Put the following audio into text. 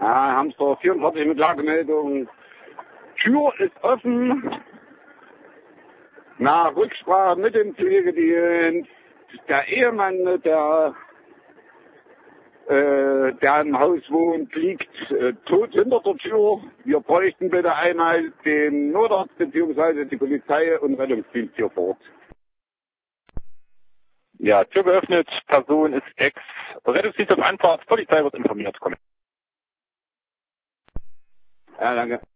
Hamster 44 mit Lagemeldung. Tür ist offen. Nach Rücksprache mit dem Pflegedienst. Der Ehemann, der im Haus wohnt, liegt tot hinter der Tür. Wir bräuchten bitte einmal den Notarzt bzw. die Polizei und Rettungsdienst hier vor Ort. Ja, Tür geöffnet, Person ist ex. Rettungsdienst auf Anfahrt, Polizei wird informiert. Komm. Ja, danke.